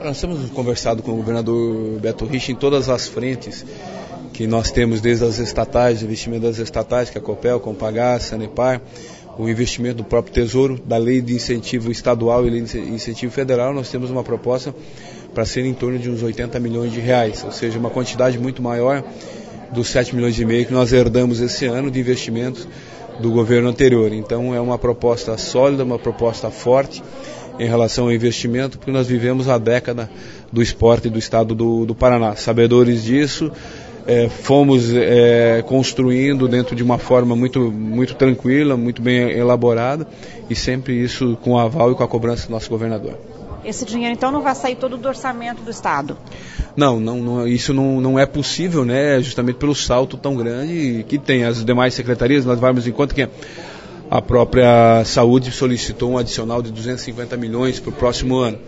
Nós temos conversado com o governador Beto Richa em todas as frentes que nós temos, desde as estatais, o investimento das estatais, que é a Copel, Compagás, Sanepar, o investimento do próprio Tesouro, da lei de incentivo estadual e lei de incentivo federal. Nós temos uma proposta para ser em torno de uns 80 milhões de reais, ou seja, uma quantidade muito maior dos 7 milhões e meio que nós herdamos esse ano de investimentos do governo anterior. Então é uma proposta sólida, uma proposta forte em relação ao investimento, porque nós vivemos a década do esporte do estado do Paraná. Sabedores disso, fomos construindo dentro de uma forma muito tranquila, muito bem elaborada, e sempre isso com o aval e com a cobrança do nosso governador. Esse dinheiro, então, não vai sair todo do orçamento do Estado? Não, isso não é possível, né? Justamente pelo salto tão grande que tem as demais secretarias. Nós vamos em conta que a própria Saúde solicitou um adicional de 250 milhões para o próximo ano.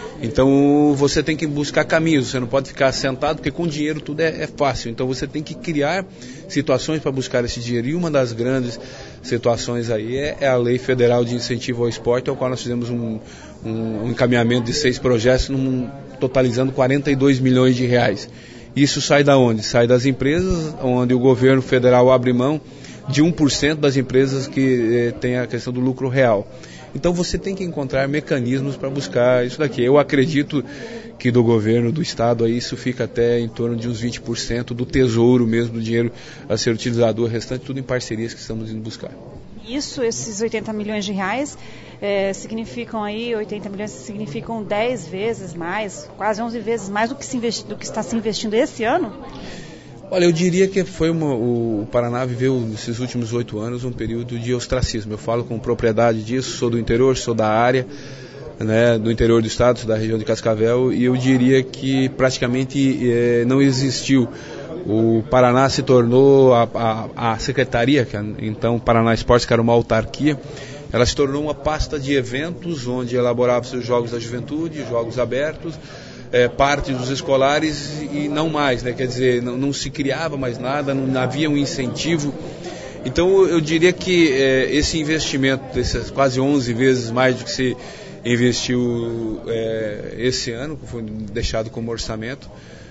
Então você tem que buscar caminhos, você não pode ficar sentado, porque com dinheiro tudo é fácil. Então você tem que criar situações para buscar esse dinheiro. E uma das grandes situações aí é a Lei Federal de Incentivo ao Esporte, ao qual nós fizemos um encaminhamento de 6 projetos, totalizando 42 milhões de reais. Isso sai da onde? Sai das empresas, onde o governo federal abre mão de 1% das empresas que tem a questão do lucro real. Então você tem que encontrar mecanismos para buscar isso daqui. Eu acredito que do governo do estado aí isso fica até em torno de uns 20% do tesouro mesmo, do dinheiro a ser utilizado. O restante tudo em parcerias que estamos indo buscar. Esses 80 milhões de reais significam aí, 80 milhões significam 10 vezes mais, quase 11 vezes mais do que está se investindo esse ano? Olha, eu diria que o Paraná viveu nesses últimos 8 anos um período de ostracismo. Eu falo com propriedade disso, sou do interior, sou da área, né, do interior do estado, sou da região de Cascavel, e eu diria que praticamente não existiu. O Paraná se tornou a secretaria, que então Paraná Esportes, que era uma autarquia, ela se tornou uma pasta de eventos onde elaborava-se os Jogos da Juventude, Jogos Abertos, parte dos escolares e não mais, né? Quer dizer, não se criava mais nada, não havia um incentivo. Então eu diria que esse investimento, desses quase 11 vezes mais do que se investiu esse ano, que foi deixado como orçamento,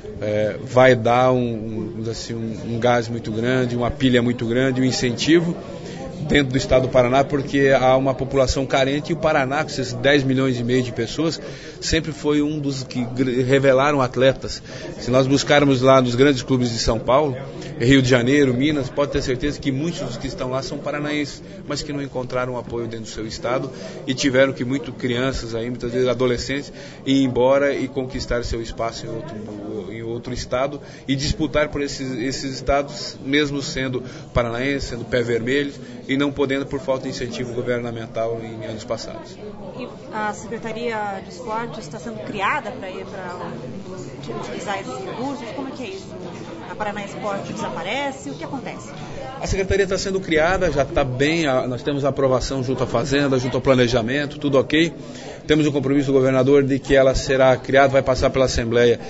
vai dar um gás muito grande, uma pilha muito grande, um incentivo dentro do estado do Paraná, porque há uma população carente, e o Paraná, com esses 10 milhões e meio de pessoas, sempre foi um dos que revelaram atletas. Se nós buscarmos lá nos grandes clubes de São Paulo, Rio de Janeiro, Minas, pode ter certeza que muitos dos que estão lá são paranaenses, mas que não encontraram apoio dentro do seu estado e tiveram que, crianças aí, muitas vezes adolescentes, ir embora e conquistar seu espaço em outro estado e disputar por esses estados, mesmo sendo paranaenses, sendo pé vermelho, e não podendo por falta de incentivo governamental em anos passados. E a Secretaria de Esportes está sendo criada para utilizar esses recursos? Como é que é isso? A Paraná Esporte desaparece? O que acontece? A Secretaria está sendo criada, já está bem, nós temos a aprovação junto à Fazenda, junto ao Planejamento, tudo ok. Temos o compromisso do governador de que ela será criada, vai passar pela Assembleia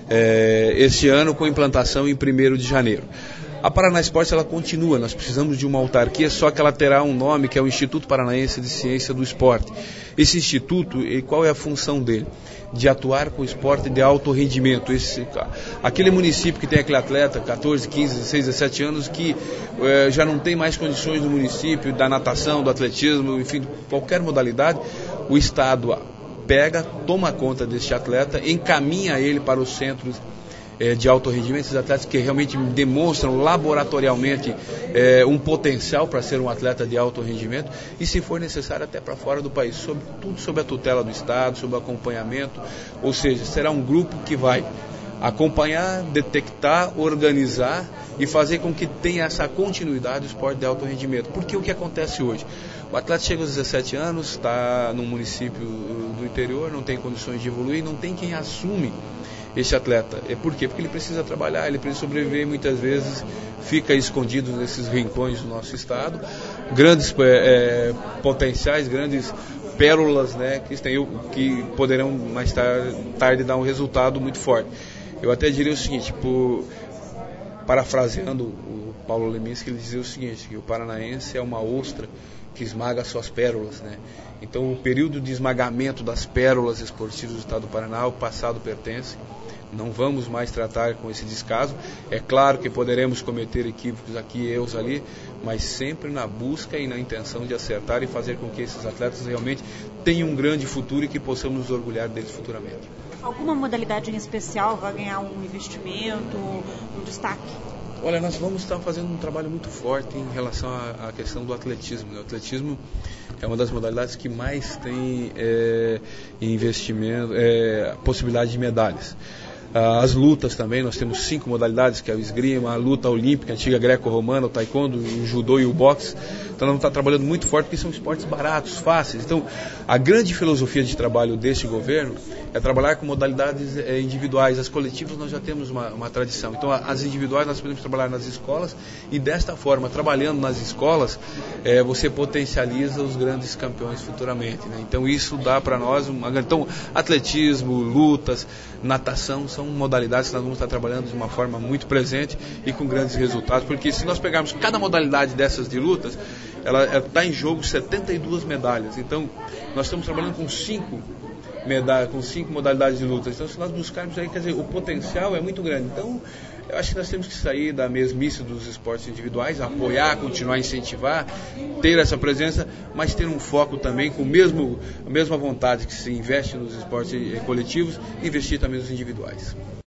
este ano, com implantação em 1º de janeiro. A Paraná Esportes, ela continua, nós precisamos de uma autarquia, só que ela terá um nome que é o Instituto Paranaense de Ciência do Esporte. Esse instituto, qual é a função dele? De atuar com o esporte de alto rendimento. Aquele município que tem aquele atleta, 14, 15, 16, 17 anos, que já não tem mais condições no município, da natação, do atletismo, enfim, qualquer modalidade, o Estado pega, toma conta deste atleta, encaminha ele para os centros de alto rendimento, esses atletas que realmente demonstram laboratorialmente um potencial para ser um atleta de alto rendimento, e se for necessário até para fora do país, tudo sob a tutela do Estado, sob o acompanhamento, ou seja, será um grupo que vai acompanhar, detectar, organizar e fazer com que tenha essa continuidade do esporte de alto rendimento. Porque o que acontece hoje? O atleta chega aos 17 anos, está num município do interior, não tem condições de evoluir, não tem quem assume esse atleta. Por quê? Porque ele precisa trabalhar, ele precisa sobreviver e muitas vezes fica escondido nesses rincões do nosso estado. Grandes potenciais, grandes pérolas, né, que poderão mais tarde dar um resultado muito forte. Eu até diria o seguinte, parafraseando o Paulo Leminski, ele dizia o seguinte, que o paranaense é uma ostra que esmaga as suas pérolas, né? Então o período de esmagamento das pérolas esportivas do estado do Paraná ao passado pertence. Não vamos mais tratar com esse descaso. É claro que poderemos cometer equívocos aqui e erros ali, mas sempre na busca e na intenção de acertar e fazer com que esses atletas realmente tenham um grande futuro e que possamos nos orgulhar deles futuramente. Alguma modalidade em especial vai ganhar um investimento, um destaque? Olha, nós vamos estar fazendo um trabalho muito forte em relação à questão do atletismo. O atletismo é uma das modalidades que mais tem investimento, possibilidade de medalhas. As lutas também, nós temos 5 modalidades, que é o esgrima, a luta olímpica, a antiga greco-romana, o taekwondo, o judô e o boxe. Então nós vamos estar trabalhando muito forte porque são esportes baratos, fáceis. Então a grande filosofia de trabalho deste governo é trabalhar com modalidades individuais. As coletivas nós já temos uma tradição. Então as individuais nós podemos trabalhar nas escolas e desta forma, trabalhando nas escolas, você potencializa os grandes campeões futuramente, né? Então isso dá para nós Então atletismo, lutas, natação são modalidades que nós vamos estar trabalhando de uma forma muito presente e com grandes resultados, porque se nós pegarmos cada modalidade dessas de lutas, ela está em jogo 72 medalhas. Então nós estamos trabalhando com 5 modalidades de luta. Então se nós buscarmos aí, quer dizer, o potencial é muito grande. Então eu acho que nós temos que sair da mesmice dos esportes individuais, apoiar, continuar a incentivar, ter essa presença, mas ter um foco também com a mesma vontade que se investe nos esportes coletivos, investir também nos individuais.